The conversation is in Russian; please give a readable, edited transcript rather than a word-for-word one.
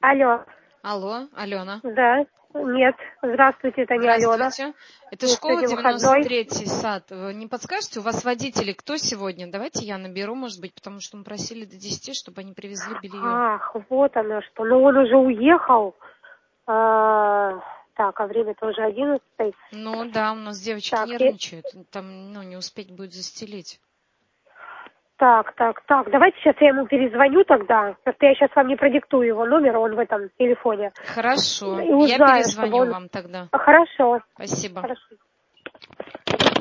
Алло. Алло, Алена. Да. Нет. Здравствуйте, это не Алена. Здравствуйте. Это Нет, школа сегодня выходной. 93-й сад. Вы не подскажете, у вас водители кто сегодня? Давайте я наберу, может быть, потому что мы просили до 10, чтобы они привезли белье. Ах, вот оно что. Ну, он уже уехал. Так, а время-то уже 11. Ну да, у нас девочки Так, нервничают. Там, не успеть будет застелить. так. Давайте сейчас я ему перезвоню тогда. Просто я сейчас вам не продиктую его номер, он в этом телефоне. Хорошо. И Я узнаю, чтобы перезвоню он... вам тогда. Хорошо. Спасибо. Хорошо.